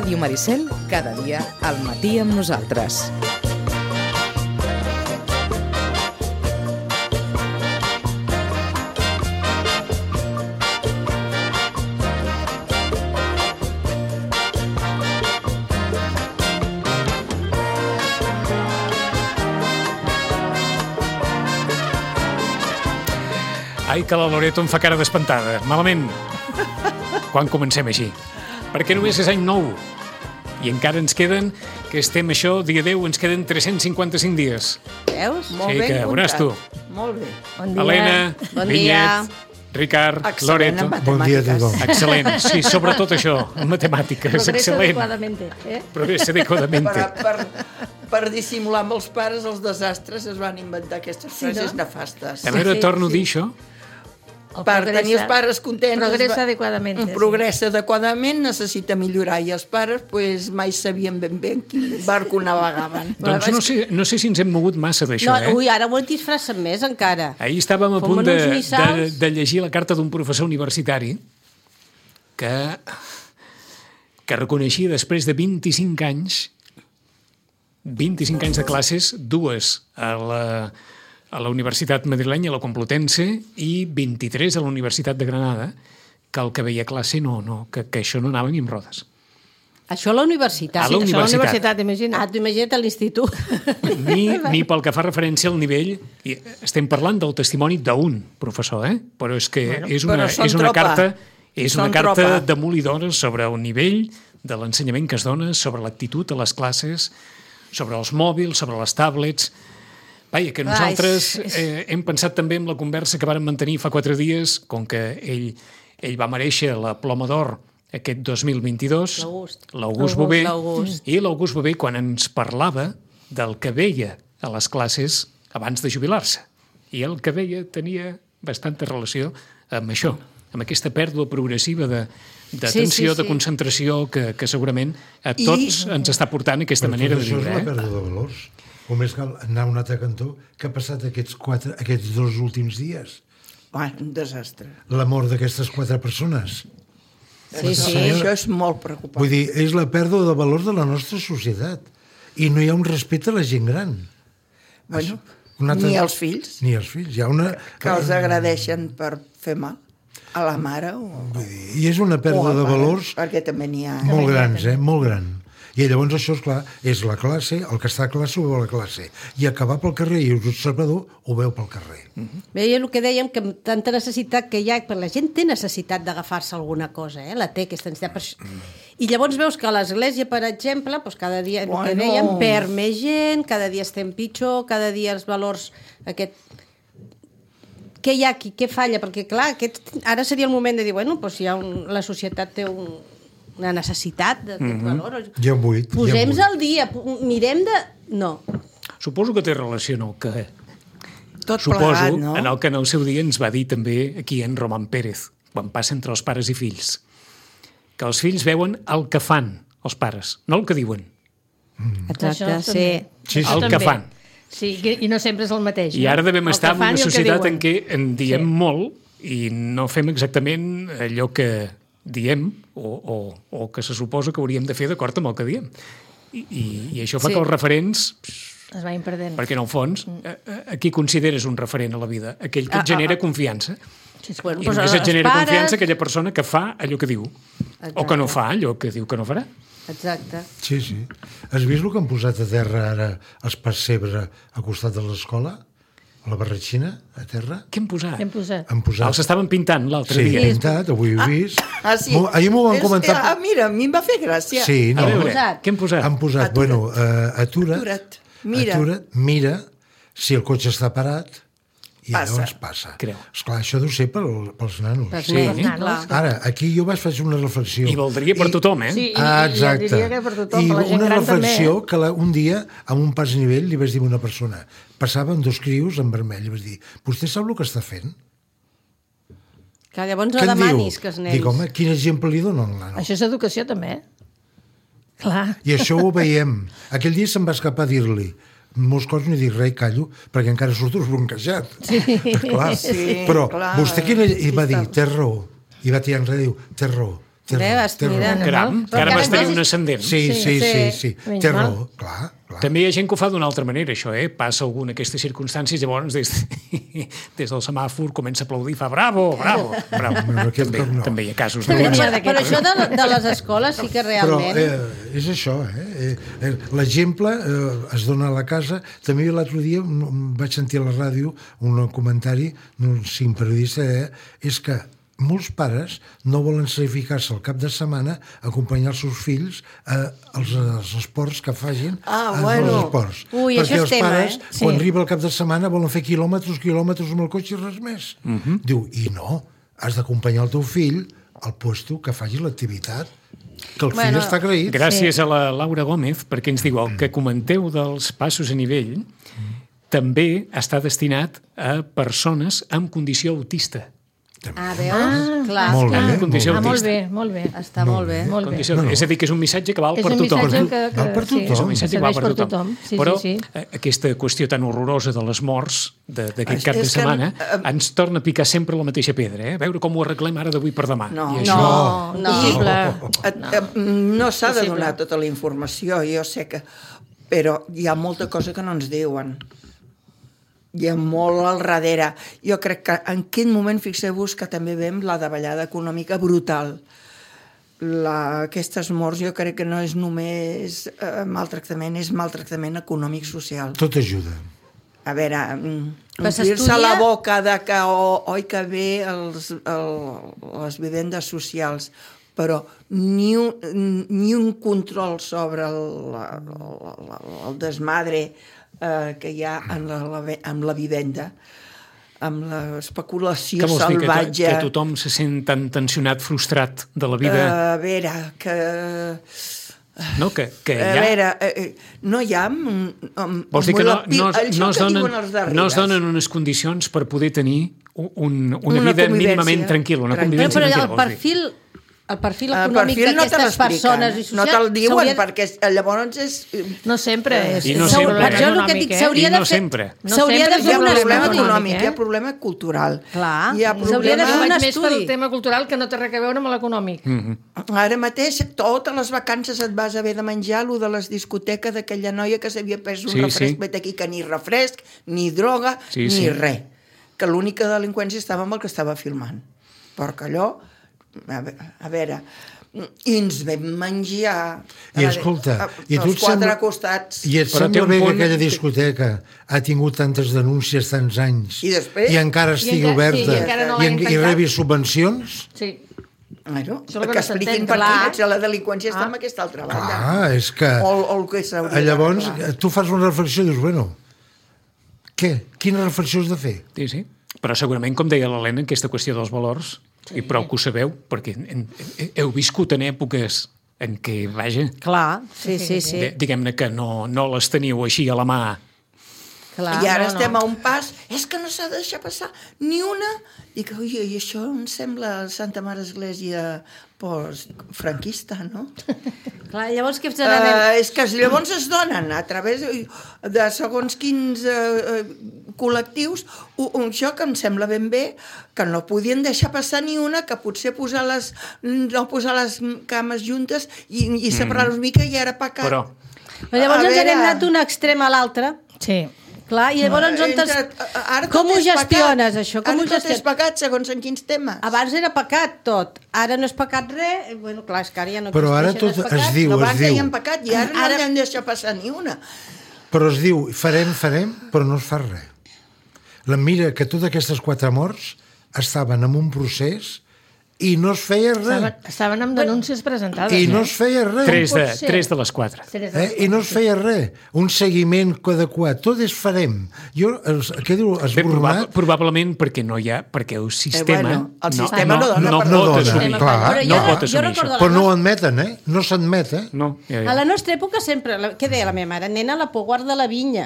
Ràdio Maricel, cada dia al matí amb nosaltres. Ai, que la Loreto em fa cara d'espantada. Malament. Quan comencem així? Perquè només és any nou. I encara ens queden, que estem això, dia 10, ens queden 355 dies. Veus? Molt sí, que veuràs tu. Molt bé. Bon dia. Helena, Bon Vinyet, Ricard, Excel·lent Loreto. en Bon dia a tothom. Excel·lent. Sí, sobretot això, en matemàtiques. Progreso Excel·lent. adecuadamente. Progreso adecuadamente. Per dissimular amb els pares els desastres es van inventar aquestes frases nefastes. A veure, Sí, torno a sí. dir això. El Per tenir els pares contents... Progressa adequadamente. Progressa adequadament, necessita millorar, i els pares pues, mai sabien ben bé en quin barco navegaven. Doncs no sé si ens hem mogut massa d'això, No, ui, eh? ara ho en disfressen més, encara. Ahir estàvem a Com punt uns missals. de llegir la carta d'un professor universitari que reconeixia després de 25 anys de classes, dues a la Universitat Madrilenya, a la Complutense, i 23 a la Universitat de Granada, que el que veia a classe que això no anava ni amb rodes. Això a la universitat. A la universitat. Imagina't. Imagina't a l'institut. Ni pel que fa referència al nivell. I estem parlant del testimoni d'un professor, però és que és una carta demolidora sobre el nivell de l'ensenyament que es dona, sobre l'actitud a les classes, sobre els mòbils, sobre les tablets. Vaja, que nosaltres hem pensat també en la conversa que vàrem mantenir fa 4 dies, com que ell va merèixer la Ploma d'Or aquest 2022, l'August Bové, i l'August Bové quan ens parlava del que veia a les classes abans de jubilar-se. I el que veia tenia bastanta relació amb això, amb aquesta pèrdua progressiva d'atenció, de concentració, que segurament a tots ens està portant aquesta manera de viure. Això és la pèrdua de valors. O més cal anar a un altre cantó. Què ha passat aquests 2 últims dies? Un desastre. La mort d'aquestes 4 persones. Sí. Això és molt preocupant. Vull dir, és la pèrdua de valors de la nostra societat. I no hi ha un respecte a la gent gran. Bueno, ni als fills. Ni als fills. Hi ha una... Que els agradeixen per fer mal a la mare. Vull dir, i és una pèrdua de valors perquè també n'hi ha... molt grans, molt gran. I llavors això, esclar, és la classe, el que està a classe ho veu a la classe. I acabar pel carrer i l'observador ho veu pel carrer. Veia el que dèiem, que amb tanta necessitat que hi ha, la gent té necessitat d'agafar-se alguna cosa, la té aquesta necessitat. I llavors veus que a l'església, per exemple, doncs cada dia, el que dèiem, perd més gent, cada dia estem pitjor, cada dia els valors... Què hi ha aquí? Què falla? Perquè, clar, ara seria el moment de dir, bueno, doncs la societat té una necessitat d'aquest valor. Hi ha un buit. Posem-nos al dia, mirem de... No. Suposo que té relació amb el que... Tot plegat, no? En el que en el seu dia ens va dir també aquí en Roman Pérez, quan passa entre els pares i fills, que els fills veuen el que fan els pares, no el que diuen. Exacte, sí. El que fan. Sí, i no sempre és el mateix. I ara devem estar en una societat en què en diem molt i no fem exactament allò que diem o que se suposa que hauríem de fer d'acord amb el que diem. I això fa que els referents... Es vagin perdent. Perquè, en el fons, a qui consideres un referent a la vida? Aquell que et genera confiança. I només et genera confiança aquella persona que fa allò que diu. O que no fa allò que diu que no farà. Exacte. Sí. Has vist el que han posat a terra ara els pessebre al costat de l'escola? A la barretxina, a terra? Què han posat? Han posat... Els estaven pintant l'altre dia. Sí, pintat, avui ho he vist. Sí. Ahir m'ho van comentar... Mira, a mi em va fer gràcia. Sí, no. A veure, què han posat? Han posat, atura't, mira si el cotxe està parat i llavors passa. Esclar, això deu ser pels nanos. Pels nanos. Ara, aquí jo vaig fer una reflexió. I valdria per tothom, Sí, exacte. diria que per tothom, per la gent una gran reflexió també, que un dia, amb un pas nivell, li vaig dir a una persona, passaven 2 crios en vermell, i vaig dir, vostè sap el que està fent? Que llavors no demanis que els nens... Dic, home, quin exemple li dono al nano? Això és educació, també. Clar. I això ho veiem. Aquell dia se'm va escapar a dir-li, molts cops no he dit res, callo, perquè encara surto esbronquejat. Sí. Clar. Sí, però clar. vostè quina... I va dir, té raó. I va tirar enrere i diu, té raó. Veus, mira. Caram, que ara vas tenir un ascendent. Sí. Té raó, clar. També hi ha gent que ho fa d'una altra manera, això, Passa alguna d'aquestes circumstàncies, llavors des del semàfor comença a aplaudir, fa bravo. També hi ha casos. Per això de les escoles sí que realment... Però és això, l'exemple es dona a la casa. També l'altre dia vaig sentir a la ràdio un comentari d'un cinc periodista, és que molts pares no volen sacrificar-se el cap de setmana a acompanyar els seus fills als esports que facin els esports. Ui, perquè els tema, pares, quan arriba el cap de setmana, volen fer quilòmetres amb el cotxe i res més. Diu, i no, has d'acompanyar el teu fill al puesto que faci l'activitat, que el fill està agraït. Gràcies a la Laura Gómez, perquè ens diu el que comenteu dels passos a nivell també està destinat a persones amb condició autista. Veus? Clar. Molt bé. Molt bé. Està molt bé. És a dir, que és un missatge que val per tothom. És un missatge que val per tothom. Però aquesta qüestió tan horrorosa de les morts d'aquest cap de setmana ens torna a picar sempre la mateixa pedra. A veure com ho arreglem ara d'avui per demà. No s'ha de donar tota la informació, jo sé que... Però hi ha molta cosa que no ens diuen. Hi ha molt al darrere. Jo crec que en aquest moment, fixeu-vos que també veiem la davallada econòmica brutal. Aquestes morts jo crec que no és només maltractament, és maltractament econòmic-social. Tot ajuda. A veure, omplir-se la boca de que que bé les vivendes socials, però ni un control sobre el desmadre que hi ha amb la vivenda, amb l'especulació salvatge. Que tothom se sent tan tensionat, frustrat de la vida. A veure, que... No, que hi ha... A veure, no hi ha... Vols dir que no es donen unes condicions per poder tenir una vida mínimament tranquil·la, una convivència tranquil·la. El perfil econòmic d'aquestes persones i socials... No te'l diuen, perquè llavors és... No sempre és... I no sempre. Per això el que dic, s'hauria de fer... S'hauria de fer un problema econòmic, hi ha problema cultural. Clar, s'hauria de fer un estudi. Més pel tema cultural que no té res a veure amb l'econòmic. Ara mateix, totes les vacances et vas haver de menjar allò de les discoteques d'aquella noia que s'havia pres un refresc, vet aquí, que ni refresc, ni droga, ni res. Que l'única delinqüència estava amb el que estava filmant. Perquè allò... A veure, i ens vam menjar... I escolta, els quatre costats. I et sembla bé que aquella discoteca ha tingut tantes denúncies tants anys i encara estigui oberta i rebi subvencions? Sí. Bueno, que expliquin per què la delinqüència està en aquesta altra banda. És que... Llavors, tu fas una reflexió i dius, bueno, què? Quina reflexió has de fer? Sí. Però segurament, com deia l'Helena, aquesta qüestió dels valors, i prou que ho sabeu, perquè heu viscut en èpoques en què, vaja... Clar, sí. Diguem-ne que no les teniu així a la mà. Clar, i ara estem a un pas, és que no s'ha de deixar passar ni una... Dic, ui, això em sembla Santa Mare Església franquista, no? Clar, llavors què és que llavors es donen a través de segons quins col·lectius això que em sembla ben bé, que no podien deixar passar ni una, que potser no posar les cames juntes i separar-los mica i era pecat. Però llavors ens hem anat d'un extrem a l'altre. Sí. Clar, i llavors com ho gestiones, això? Ara tot és pecat, segons en quins temes. Abans era pecat tot, ara no és pecat res. Bueno, clar, és que ara ja no però ara tot es diu, abans deien pecat i ara no hem de deixar passar ni una. Però es diu, farem, però no es fa res. Mira que totes aquestes 4 morts estaven en un procés i no es feia res. Estaven amb denúncies presentades. I no es feia res. 3 de les 4. I no es feia res. Un seguiment adequat. Tot és farem. Què diu? Esbornat? Probablement perquè no hi ha... Perquè el sistema... El sistema no dona. No dona, clar. No pot assumir això. Però no ho admeten, No s'admet, No. A la nostra època sempre... Què deia la meva mare? Nena, la por guarda la vinya.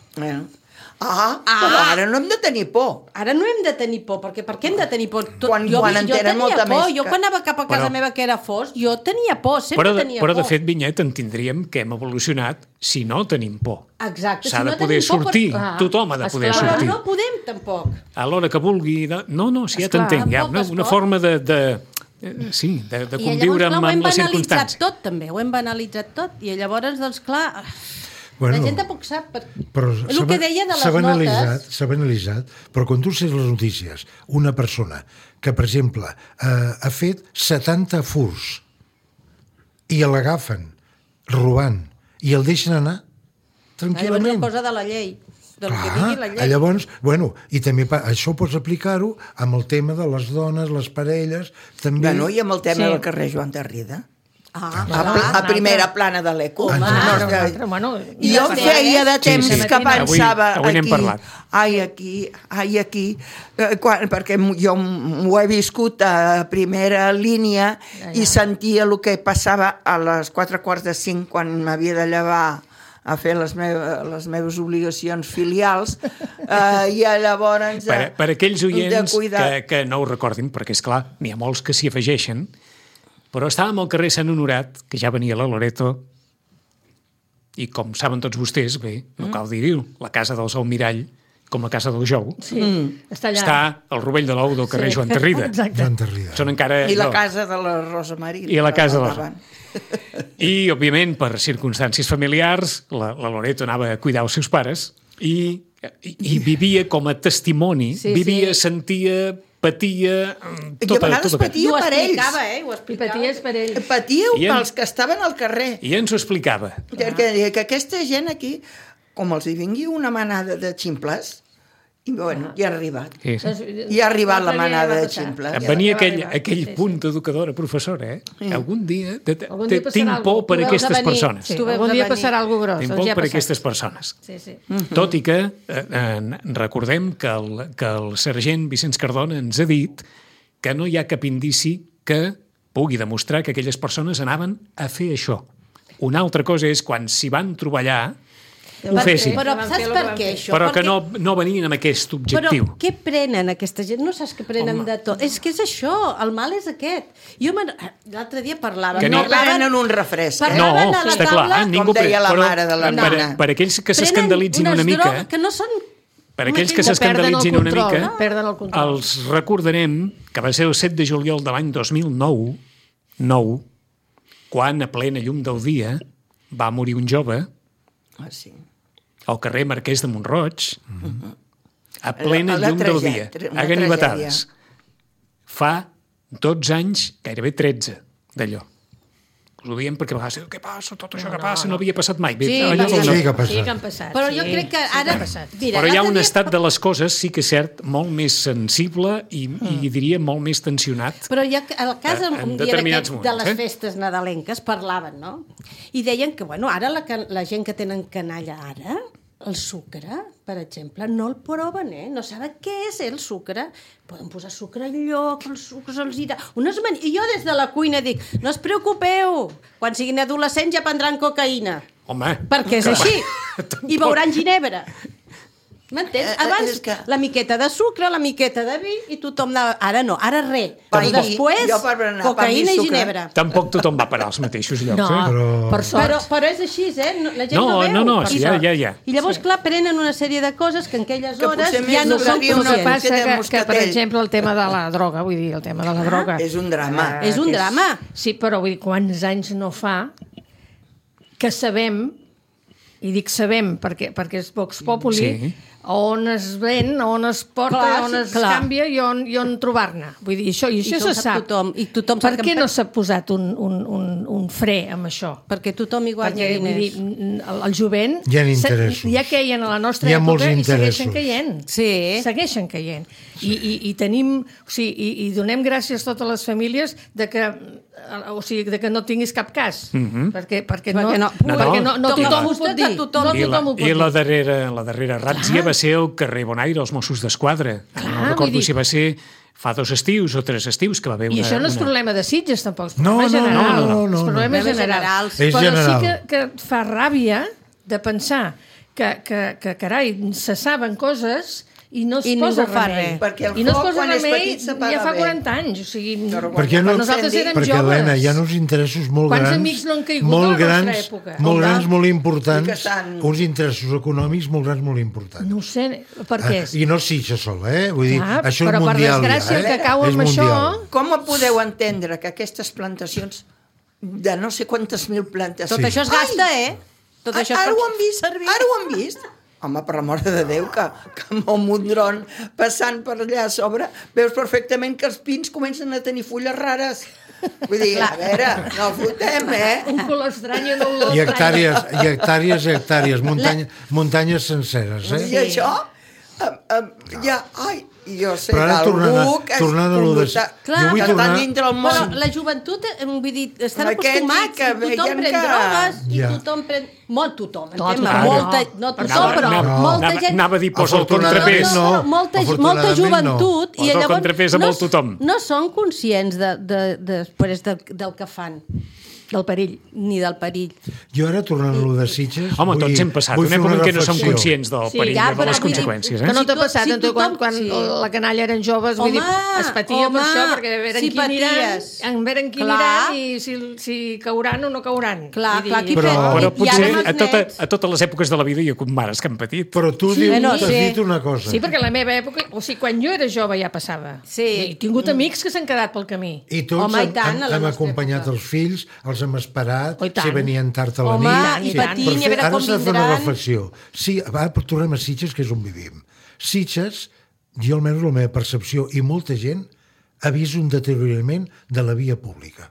Però ara no hem de tenir por. Ara no hem de tenir por, perquè per què hem de tenir por? Quan en tenen molta més. Jo quan anava cap a casa meva que era fos, jo tenia por, sempre tenia por. Però de fet, Vinyet, entendríem que hem evolucionat si no tenim por. Exacte. S'ha de poder sortir, tothom ha de poder sortir. Però no podem, tampoc. A l'hora que vulgui... No, si ja t'entenc, hi ha una forma de sí, de conviure amb les circumstàncies. Tot, també, ho hem banalitzat tot, i llavors, doncs, clar, la gent tampoc sap. Però el que deia de les notes... S'ha banalitzat, però quan tu sents les notícies, una persona que, per exemple, ha fet 70 furs i l'agafen robant i el deixen anar tranquil·lament. Llavors, cosa de la llei. Del que digui la llei. Llavors, i també això pots aplicar-ho amb el tema de les dones, les parelles, també... I amb el tema del carrer Joan Tarrida. A primera plana de l'ECO. I jo feia de temps que pensava avui n'hem parlat. Aquí, perquè jo ho he viscut a primera línia i sentia el que passava a les 4:45 quan m'havia de llevar a fer les meves obligacions filials i llavors per aquells oients que no ho recordin, perquè és clar, n'hi ha molts que s'hi afegeixen, però estàvem al carrer Sant Honorat, que ja venia la Loreto, i com saben tots vostès, bé, no cal dir-ho, la casa dels Almirall, com la casa del Jou, està allà. Està al rovell de l'ou del carrer Joan Tarrida. Joan Tarrida. Són encara... I la casa de la Rosa Maria. I la casa de la... I, òbviament, per circumstàncies familiars, la Loreto anava a cuidar els seus pares i vivia com a testimoni, sentia, patia... I a vegades patia per ells. Ho explicava, Paties per ells. Patíeu pels que estaven al carrer. I ens ho explicava. Que aquesta gent aquí, com els hi vingui una manada de ximples, i ja ha arribat. I ha arribat la manada de ximples. Venia aquell punt d'educadora, professora, Algun dia tinc por per aquestes persones. Algun dia passarà alguna cosa gros. Tinc por per aquestes persones. Tot i que recordem que el sergent Vicenç Cardona ens ha dit que no hi ha cap indici que pugui demostrar que aquelles persones anaven a fer això. Una altra cosa és quan s'hi van trobar allà ho fessin. Però saps per què això? Però que no venien amb aquest objectiu. Però què prenen aquesta gent? No saps què prenen de tot. És que és això, el mal és aquest. L'altre dia parlava... Que no prenen un refresc. No, està clar. Com deia la mare de la nana. Per aquells que s'escandalitzin una mica... Prenen unes drogues que no són... Per aquells que s'escandalitzin una mica, els recordarem que va ser el 7 de juliol de l'any 2009, quan a plena llum del dia va morir un jove al carrer Marquès de Montroig, a plena llum del dia, a ganivetades. Fa 12 anys, gairebé 13, d'allò. Us ho diem perquè a vegades, què passa? Tot això que passa no havia passat mai. Sí que han passat. Però jo crec que ara... Però hi ha un estat de les coses, sí que és cert, molt més sensible i diria molt més tensionat. Però hi ha el cas un dia de les festes nadalenques parlaven, no? I deien que, ara la gent que tenen canalla ara, el sucre, per exemple, no el proven, no saben què és el sucre. Poden posar sucre enlloc, els sucres els irà... I jo des de la cuina dic, no us preocupeu, quan siguin adolescents ja prendran cocaïna. Home... Perquè és així. I beuran ginebra. M'entens? Abans, la miqueta de sucre, la miqueta de vi, i tothom anava... Ara no, ara res. Però després, cocaïna i ginebra. Tampoc tothom va parar als mateixos llocs, Però és així, La gent no veu. No, ja. I llavors, clar, prenen una sèrie de coses que en aquelles hores ja no són conscients. Que, per exemple, el tema de la droga, vull dir, el tema de la droga... És un drama. És un drama. Sí, però vull dir, quants anys no fa que sabem, i dic sabem perquè és Vox Populi, on es ven, on es porta, on es canvia i on trobar-ne. Vull dir, això se sap. Per què no s'ha posat un fre amb això? Perquè tothom hi guanya diners. El jovent ja queien a la nostra època i segueixen caient. Segueixen caient. I tenim... I donem gràcies a totes les famílies de que no tinguis cap cas. Perquè no tothom ho pot dir. I la darrera ràtzia va ser el carrer Bonaire, els Mossos d'Esquadra. No recordo si va ser fa 2 estius o 3 estius que va haver una... I això no és problema de Sitges, tampoc. És problema general. És problema general. Però sí que fa ràbia de pensar que carai, se saben coses i no es I posa ningú fa remei. res. Perquè el I no es foc, posa quan és remei petit, s'apaga ja fa bé. 40 anys, o sigui, Perquè no- quan nosaltres érem Perquè, joves. Helena, hi ha uns interessos molt Quants grans, amics no han caigut molt a la nostra grans, època? molt Home, grans, molt i que importants, estan- uns interessos econòmics molt grans, molt importants. No ho sé per què és. I no Sitges sol, Vull dir, Ah, això però és per mundial desgràcia, ja, el que cau És amb això- mundial. Com podeu entendre que aquestes plantacions de no sé quantes mil plantes... Tot això es gasta, Tot això es Ara pot ho han vist? servir. Ara ho han vist? Home, per la mort de Déu, que amb un dron passant per allà a sobre, veus perfectament que els pins comencen a tenir fulles rares. Vull dir, a veure, no fotem, Un color estrany i un olor I estrany. hectàrees, muntanyes senceres, I això, ja, ai, jo sé Però ara d'algú que tornant a lo de... Clar, jo vull que tornar... està dintre el món. Però la joventut, vull dir, estan Aquest acostumats, que i tothom veien pren que- drogues, i Ja. tothom pren... Molt tothom, Tot, entén-me, clar, molta, no. no tothom, Anava- però anava- molta anava- gent... anava a dir, posa el Afortunadament contrapès. no. molta Afortunadament joventut, no. i Posa el llavors contrapès amb el tothom. no són conscients després del que fan, Del perill. ni del perill. Jo ara, tornant a lo de Sitges... Home, vull tots dir, hem passat vull una fer època en què no som reflexió. conscients del Sí, perill ja, de les però vull dir conseqüències. Que no t'ha Si passat, si Antonio, quan tothom- sí. la canalla eren joves, vull dir, Home, es patia per home, això, perquè veren si qui aniran, paties. veren qui Clar. aniran i si cauran o no cauran. Clar, I clar, qui Però- pren- Però i potser ara amb els nets- a totes les èpoques de la vida hi ha hagut mares que han patit. Però tu Sí, dius, bueno, t'has sí. dit una cosa. Sí, perquè la meva època, o sigui, quan jo era jove ja passava. Sí. I he tingut amics que s'han quedat pel camí. I tots Home, i tant, a la hem nostra acompanyat època. els fills, els hem esperat, Oh, i tant. si venien tard a la Home, nit... i patint, Per i a veure ara com s'ha de fer una vindran. reflexió. Sí, ara tornem a Sitges, que és on vivim. Sitges, jo almenys la meva percepció, i molta gent, ha vist un deteriorament de la via pública.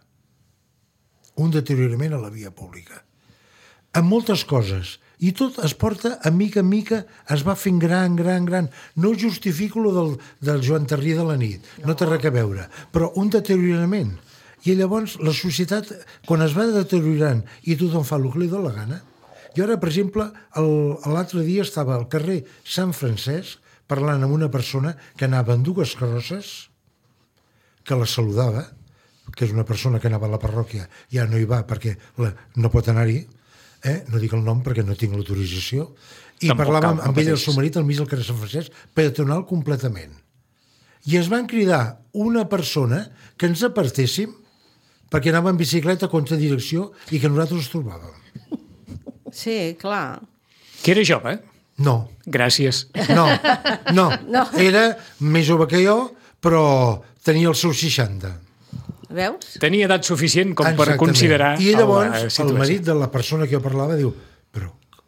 Un deteriorament a la via pública. En moltes coses. I tot es porta, a mica en mica, es va fent gran. No justifico lo del Joan Tarrià de la nit, no té res a veure, però un deteriorament. I llavors la societat, quan es va deteriorant i tothom fa el que li dóna la gana... Jo ara, per exemple, l'altre dia estava al carrer Sant Francesc parlant amb una persona que anava en dues carrosses, que la saludava, que és una persona que anava a la parròquia, ja no hi va perquè no pot anar-hi, no dic el nom perquè no tinc l'autorització, i Tampoc parlava cal, no amb ell i el pateixis. seu marit al mig del carrer Sant Francesc, peatonal completament. I es van cridar una persona que ens apartéssim perquè anava en bicicleta contra direcció i que nosaltres els trobàvem. Sí, clar. Que era jove? No, Gràcies. no. Era més jove que jo, però tenia els seus 60. Veus? Tenia edat suficient com per Exactament. considerar I la llavors situació. el marit de la persona que jo parlava diu però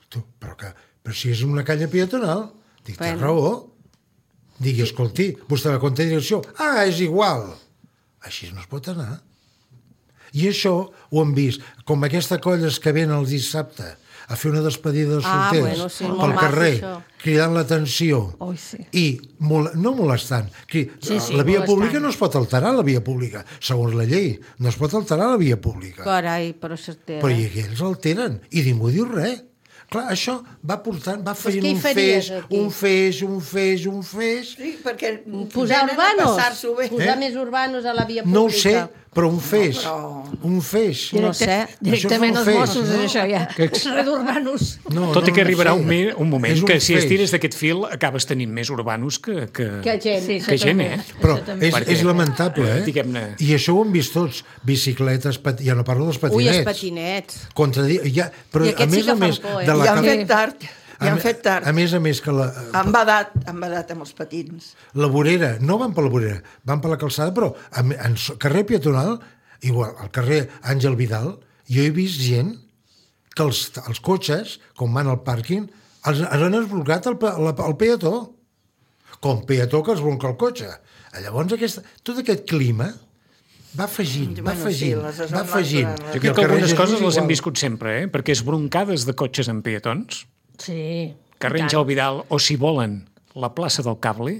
si és una calle peatonal, dic, té raó. Digui, escolti, vostè va contra direcció. Ah, és igual. Així no es pot anar. I això ho hem vist. Com aquesta colla que ven el dissabte a fer una despedida de solters bueno, sí, molt pel maco, carrer, això. cridant l'atenció Ui, sí. i no molestant. Sí, La via molestant. pública no es pot alterar, la via pública. Segons la llei, no es pot alterar la via pública. Carai, però s'altera. Però i aquells alteren i ningú diu res. Clar, això va portant, va fent què hi un faries, feix, aquí? un feix. Sí, perquè Posar venen a urbanos, passar-s'ho bé. posar més urbanos a la via pública. No ho sé, però un feix. però- Un feix. No sé. Directament Això els és un Mossos, feix, és això ja. Red urbanos. No, Tot i que arribarà sé. un moment És un que si feix. estires d'aquest fil acabes tenint més urbanos que gent. Sí, que gent, Però també. és lamentable, diguem-ne. I això ho hem vist tots. Bicicletes, ja no parlo dels patinets. Ui, els patinets. Però I a aquests sí més que a fan més por, de la I han cal- fet tard. I han fet tard. A més que Han badat amb els patins. la vorera, no van per la vorera, van per la calçada, però en carrer peatonal, igual, al carrer Àngel Vidal, jo he vist gent que els cotxes, com van al pàrquing, els han esblocat el peató. Com peató que es bronca el cotxe. Llavors, tot aquest clima va afegint. Sí, les va zones afegint. de- Jo I el crec que carrer algunes Jesús coses les hem igual. viscut sempre, perquè esbroncades de cotxes en peatons, Sí. carrer i tant. Àngel Vidal, o si volen, la plaça del Cable,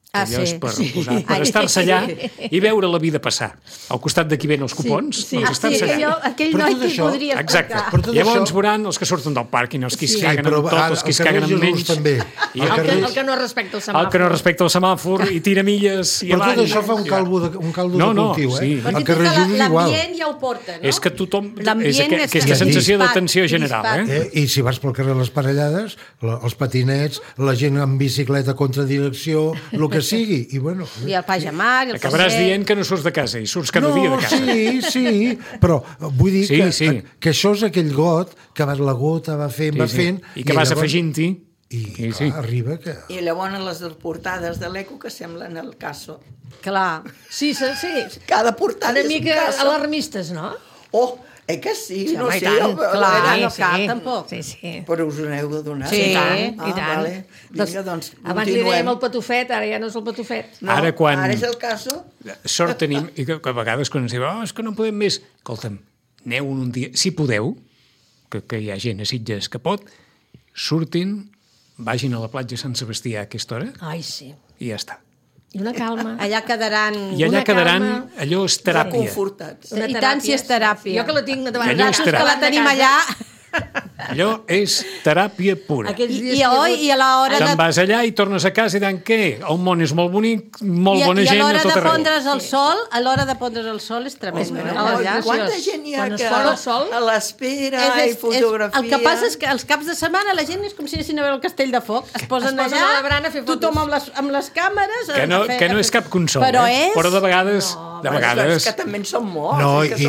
Allò és per estar-se allà i veure la vida passar. Al costat de qui ven els cupons, doncs estar-se allà. Aquell noi que podria explicar. Exacte. Llavors veuran els que surten del pàrquing, els que es caguen amb tot, els que es caguen amb menys. El que no respecta el semàfor. El que no respecta el semàfor i tira milles i avall. Però tot això fa un caldo de cultiu, eh? El carrer Jesús igual. L'ambient ja ho porta, no? És que tothom... És aquesta sensació de tensió general, eh? I si vas pel carrer Les Parellades, els patinets, la gent amb bicicleta contra direcció, el que sigui, i bueno... I el pajamar, i el acabaràs dient que no surts de casa i surts cada dia de casa. Sí, però vull dir que això és aquell got que la gota va fent, i que vas afegint-hi. I clar, arriba que... I llavors les portades de l'Eco que semblen el Caso. Clar. Sí. Cada portada és un Caso. Alarmistes, no? Oh, que sí, no sé. Clar, no cal, tampoc. Sí. Però us ho n'heu de donar. Sí, i tant. Vale. Vinga, doncs, abans li dèiem el patufet, ara ja no és el patufet. No, ara és el Caso. Sort tenim, i que a vegades quan ens diuen, és que no podem més. Escolta'm, aneu un dia, si podeu, que hi ha gent a Sitges que pot, surtin, vagin a la platja Sant Sebastià a aquesta hora. Ai, sí. I ja està. I una calma. Allà quedaran... I allà quedaran, allò és teràpia. Confortats. I tant si és teràpia. Jo que la tinc davant. Nosaltres que la tenim allà... Allò és teràpia pura. I a l'hora Te'n vas allà i tornes a casa i diran, què? El món és molt bonic, molt bona gent a tot arreu. A l'hora de pondre's el sol és tremend. Quanta gent hi ha que a l'espera i fotografia... El que passa és que els caps de setmana la gent és com si anessin a veure el Castell de Foc. Es posen allà, tothom amb les càmeres... Que no és cap consol, però de vegades... És que també en som molts.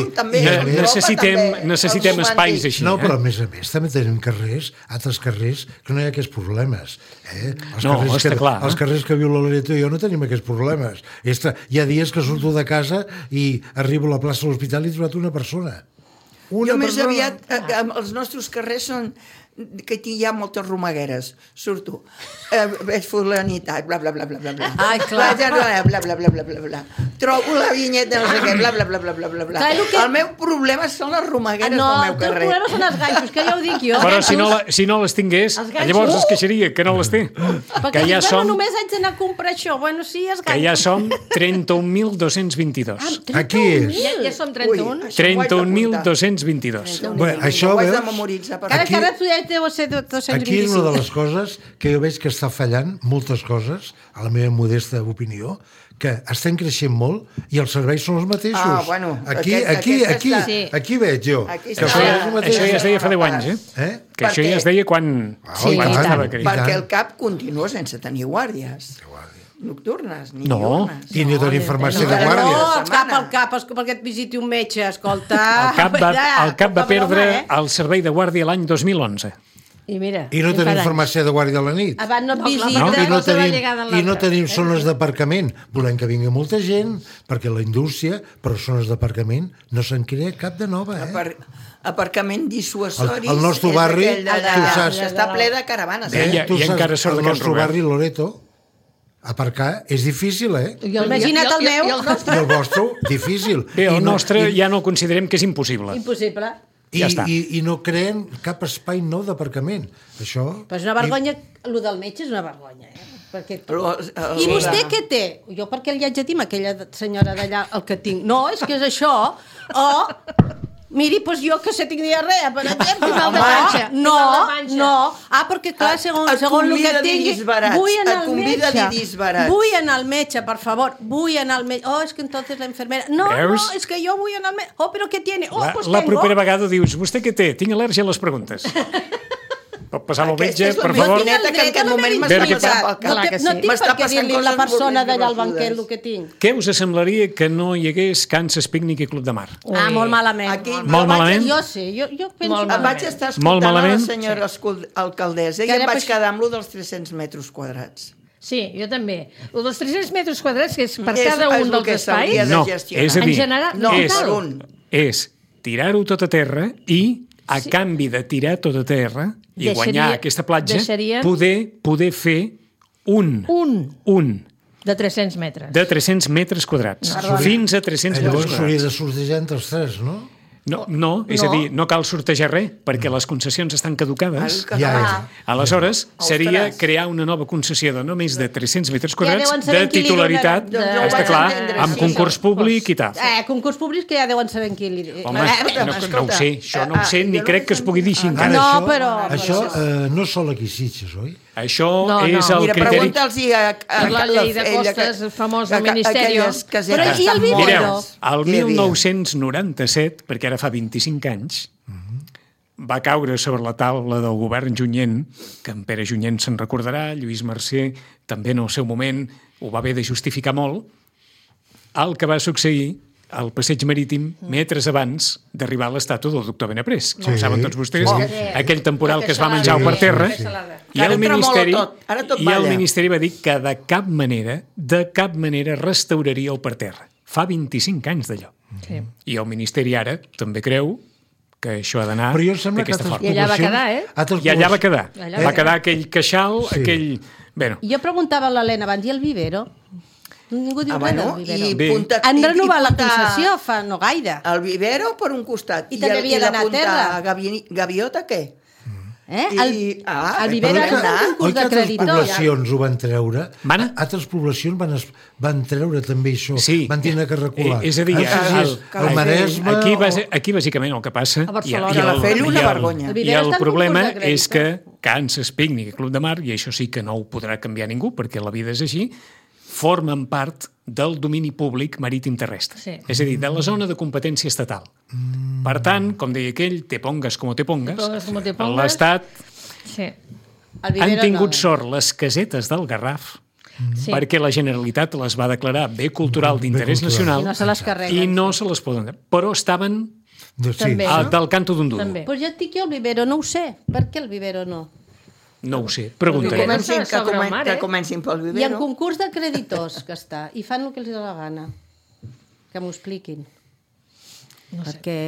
Necessitem espais així. No, però a més també tenim altres carrers, que no hi ha aquests problemes. Els carrers que viu la Loreto i jo no tenim aquests problemes. Hi ha dies que surto de casa i arribo a la plaça de l'Hospital i he trobat una persona. Jo més aviat, els nostres carrers són que hi ha moltes romagueres. Surto, veig fulanitat, bla, bla, bla, bla, bla. Ai, clar. Bla, bla, bla, bla, bla, bla. Trobo la vinyeta, no sé què, bla, bla, bla, bla, bla, bla. El meu problema són les romagueres del meu carrer. No, el problema són els ganxos, que ja ho dic jo. Però si no les tingués, llavors es queixaria que no les té. Perquè només haig d'anar a comprar això. Bueno, sí, els ganxos. Que ja som 31.222. Aquí és. Ja som 31. 31.222. Això, ho has de memoritzar. Cada estudiant deu ser 225. Aquí és una de les coses que jo veig que està fallant, moltes coses, a la meva modesta opinió, que estem creixent molt i els serveis són els mateixos. Bueno, aquí veig jo. Això ja es deia fa 10 anys, Que això ja es deia quan estava creixent. Perquè el CAP continua sense tenir guàrdies nocturnes, ni diurnes. I no tenim farmàcia de guàrdies. No, el CAP, perquè et visiti un metge, escolta... El CAP va perdre el servei de guàrdia l'any 2011. I mira... I no tenim farmàcia de guàrdia a la nit. Abans no et visita... I no tenim zones d'aparcament. Volem que vingui molta gent, perquè la indústria, però zones d'aparcament no se'n crea cap de nova, Aparcament dissuasoris... El nostre barri, tu saps... Està ple de caravanes. I encara sort de Can Robert. El nostre barri, Loreto, aparcar és difícil, Imagina't el meu. I el vostre, difícil. Bé, el nostre ja no considerem que és impossible. Impossible. I no creen cap espai nou d'aparcament. Això... Però és una vergonya, el del metge és una vergonya, I vostè què té? Jo perquè li haig de dir a aquella senyora d'allà el que tinc. No, és que és això. Miri, doncs jo que sé tinc diarrea, per exemple. No. Perquè clar, segons el que tingui... Vull anar al metge, per favor. Vull anar al metge. És que entonces la enfermera... No, és que jo vull anar al metge. Però què tiene? La propera vegada dius, vostè què té? Tinc al·lèrgia a les preguntes. Pot passar al metge, per favor. Que en aquest moment no tinc per què dir-li a la persona d'allà al banquet el que tinc. Què us semblaria que no hi hagués Kansas Pícnic i Club de Mar? Molt malament. Molt malament? Jo sé, jo penso... Em vaig estar escoltant a la senyora alcaldessa i em vaig quedar amb lo dels 300 metres quadrats. Sí, jo també. El dels 300 metres quadrats, que és per cada un dels espais... No, és a dir, és tirar-ho tot a terra i a canvi de tirar tot a terra i guanyar aquesta platja, poder fer un de 300 metres. De 300 metres quadrats. Fins a 300 metres quadrats. Llavors s'hauria de sortejar entre els tres, no? No, és a dir, no cal sortejar res, perquè les concessions estan caducades. Aleshores, seria crear una nova concessió de no més de 300 metres quadrats de titularitat, està clar, amb concurs públic i tal. Concurs públic que ja deuen saber en qui li... Home, no ho sé, això no ho sé, ni crec que es pugui dir així encara. No, però... Això no sol aquí Sitges, oi? Això és el Mira, criteri... pregunta'ls Per la llei de costes, famós del Ministeri. Però i el vivero? El 1997, perquè ara fa 25 anys, va caure sobre la taula del govern Junyent, que en Pere Junyent se'n recordarà, Lluís Mercè també en el seu moment ho va haver de justificar molt, el que va succeir al passeig marítim metres abans d'arribar a l'estàtua del doctor Benaprés. Com saben tots vostès, aquell temporal que es va menjar per terra, i el Ministeri va dir que de cap manera restauraria el parterre. Fa 25 anys d'allò. I el Ministeri ara també creu que això ha d'anar d'aquesta forma. I allà va quedar, I allà va quedar. Va quedar aquell queixal, aquell... Jo preguntava a l'Helena abans, i el vivero? Ningú diu res del vivero. Han renovat la concessió fa no gaire. El vivero per un costat. I també havia d'anar a terra. Gaviota, què? El vivero era un concurs de creditors. Altres poblacions ho van treure. Altres poblacions van treure també això. Van tenir que recular. És a dir, el Maresme... Aquí bàsicament el que passa... A Barcelona. Una vergonya. I el problema és que Kansas Picnic i Club de Mar, i això sí que no ho podrà canviar ningú, perquè la vida és així, formen part del domini públic marítim terrestre. És a dir, de la zona de competència estatal. Per tant, com deia aquell, te pongas como te pongas, l'Estat han tingut sort les casetes del Garraf perquè la Generalitat les va declarar bé cultural d'interès nacional i no se les poden... Però estaven del canto d'un duro. Però ja et dic jo, el vivero no ho sé. Per què el vivero no? No ho sé, preguntaré. Que comencin pel vivero. I en concurs de creditors que està, i fan el que els dóna la gana. Que m'ho expliquin. No sé. Perquè...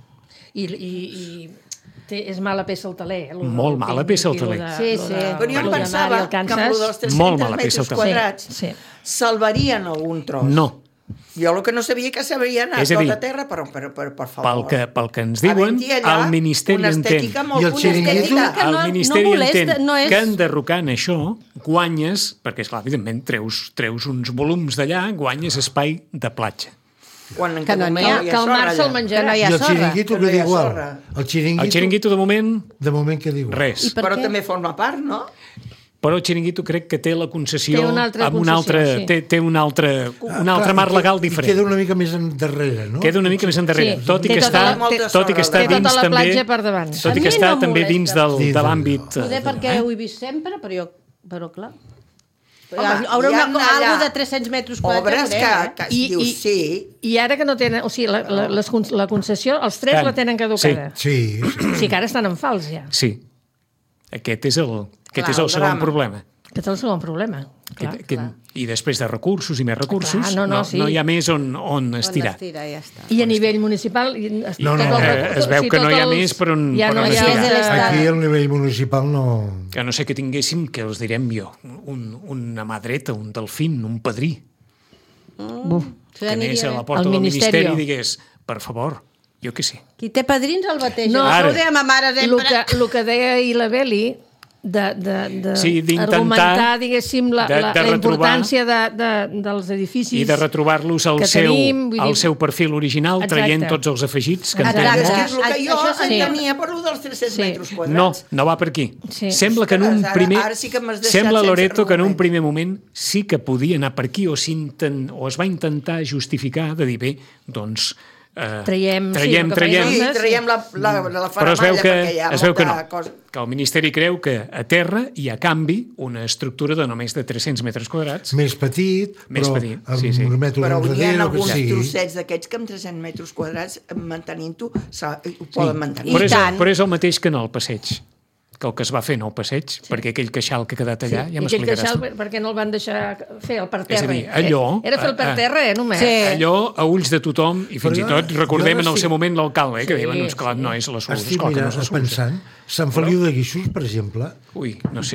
I és mala peça el taler. Molt mala peça el taler. Sí. Però jo pensava que amb el dels 300 metres quadrats salvarien algun tros. No. Jo el que no sabia que s'hauria anat tot a terra, però per favor. Pel que ens diuen, el Ministeri entén. I el xiringuito? El Ministeri entén que enderrocant això guanyes, perquè esclar, evidentment treus uns volums d'allà, guanyes espai de platja. Que no hi ha, que el mar se'l menjarà. I el xiringuito queda igual. El xiringuito de moment... De moment queda igual. Res. Però també forma part, no? Però el xiringuito crec que té la concessió amb un altre té un altre marc legal diferent. Queda una mica més endarrere, no? Queda una mica més endarrere, tot i que està dins també... Tot i que està també dins de l'àmbit... Poder perquè ho he vist sempre, però clar... Haurà algo de 300 metres quadrats. Obres que dius sí. I ara que no tenen... O sigui, la concessió, els tres la tenen caducada. Sí. O sigui que ara estan en fals, ja. Sí. Aquest és el segon problema. Aquest és el segon problema. I després de recursos i més recursos, no hi ha més on estirar. I a nivell municipal... Es veu que no hi ha més per on estirar. Aquí al nivell municipal no... Que no sé què tinguéssim, que els direm jo, una mà dreta, un delfín, un padrí. Que anés a la porta del Ministeri i digués, per favor, jo què sé. Qui té padrins el bateja. No, ho deia ma mare sempre. El que deia la Beli, d'argumentar, diguéssim, la importància dels edificis i de retrobar-los al seu perfil original, traient tots els afegits que en tenen. És el que jo entenia per dels 300 metres quadrats. No va per aquí. Sembla que en un primer... Sembla, Loreto, que en un primer moment sí que podia anar per aquí o es va intentar justificar de dir, bé, doncs... traiem la faramalla, però es veu que no, que el Ministeri creu que a terra hi ha canvi una estructura de només de 300 metres quadrats. Més petit, però hi ha alguns trossets d'aquests que amb 300 metres quadrats mantenint-ho ho poden mantenir. Però és el mateix que en el passeig, que el que es va fer en el passeig, perquè aquell queixal que ha quedat allà, ja m'explicaràs. I aquell queixal, per què no el van deixar fer el parterre? És a dir, allò... Era fer el parterre, només. Allò a ulls de tothom, i fins i tot recordem en el seu moment l'alcalde, que diuen, esclar, no és la solució. Estic pensant, Sant Feliu de Guíxols, per exemple... Ui, no sé jo.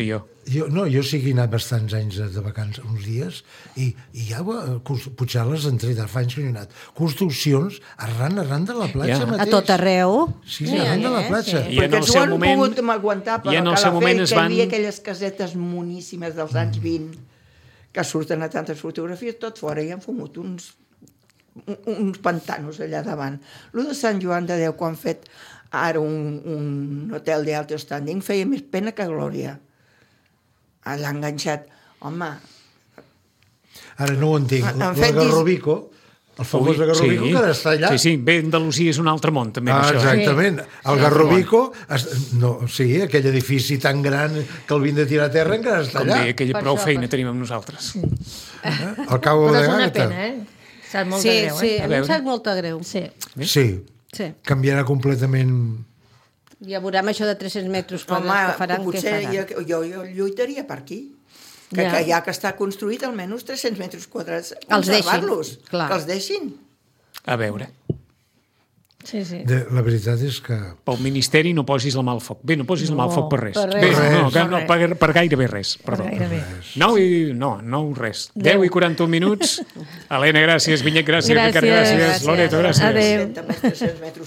Jo sí que he anat bastants anys de vacances, uns dies, i ja potser a les entrades, fa anys que no he anat. Construccions arran de la platja mateix. A tot arreu. Sí, arran de la platja. I perquè ens ho han pogut aguantar, però en el seu moment hi havia aquelles casetes moníssimes dels anys 20 que surten a tantes fotografies, tot fora, i han fumut uns pantanos allà davant. Lo de Sant Joan de Déu, quan han fet ara un hotel d'alto standing, feia més pena que glòria. Allà enganxat. Home... Ara no ho entenc. El Garrobico, el famós Garrobico, que ara està allà. Sí, bé, Andalusia és un altre món, també. Exactament. El Garrobico, aquell edifici tan gran que el vin de tirar a terra encara està allà. Com bé, aquella prou feina tenim amb nosaltres. El Cabo de Gata. Però és una pena, Sap molt de greu, Sí, a mi em sap molt de greu. Sí. Canviarà completament... Ja veurem això de 300 metres que faran, què faran. Jo lluitaria per aquí. Que ja que està construït almenys 300 metres quadrats, conservar-los, que els deixin. A veure. Sí. La veritat és que... Pel Ministeri no posis la mà al foc. Bé, no posis la mà al foc per res. Per gairebé res. Perdó. No, res. 10 i 41 minuts. Helena, gràcies. Vinyet, gràcies. Ricard, gràcies. Loreto, gràcies. Adéu.